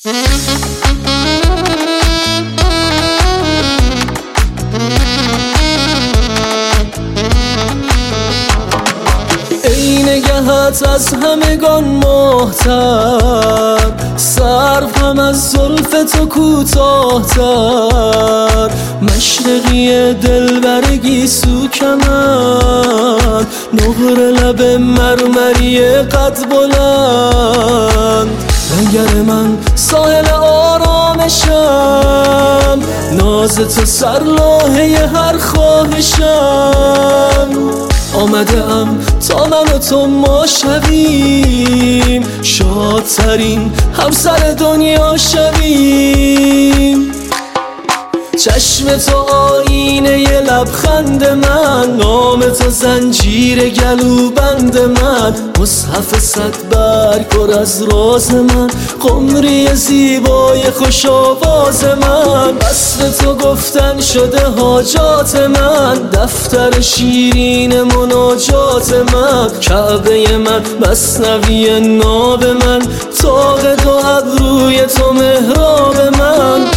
ای نگهت از همگان مهتر، سرو هم از زلف تو کوتاه‌تر، مشرقی دلبرگی سو کمند، نقر لب مرمری قد بلند، لنگر من ساحل آرامشم، ناز تو سرلاحه هر خواهشم. آمده ام تا من و تو ما شویم، شادترین همسر دنیا شویم. چشم تو آینه ی لبخند من، نام تو زنجیر گلوبند من، مصحف 100 برگ پر از راز من، قمری زیبای خوش آواز من. وصف تو گفتن شده حاجات من، دفتر شیرین مناجات من، کعبه من مثنوی ناب من، طاق دو ابروی تو محراب من.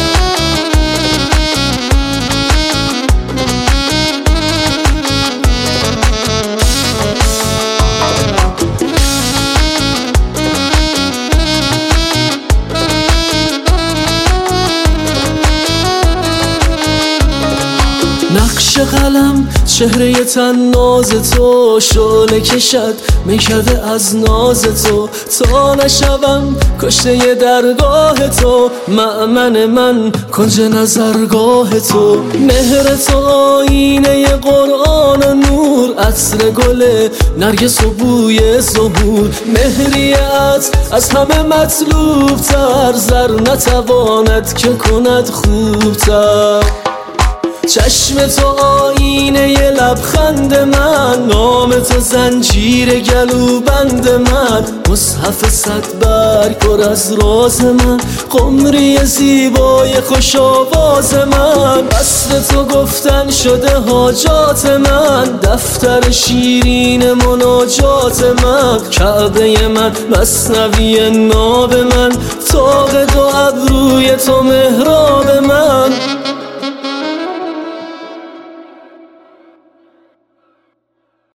نقش قلم چهره طناز تو، شعله کشد میکده از ناز تو، تا نشوم کشته درگاه تو، مأمن من کنج نظرگاه تو. مهر تو آینه قرآن و نور، عطر گل نرگس و بوی ظهور، مهریت از همه مطلوب تر، زر نتواند که کند خوبتر. چشم تو آینه ی لبخند من، نام تو زنجیر گلوبند من، مصحف 100 برگ پر از راز من، قمری زیبای خوش آواز من. وصف تو گفتن شده حاجات من، دفتر شیرین مناجات من، کعبه من مثنوی ناب من، طاق دو ابروی تو محراب من.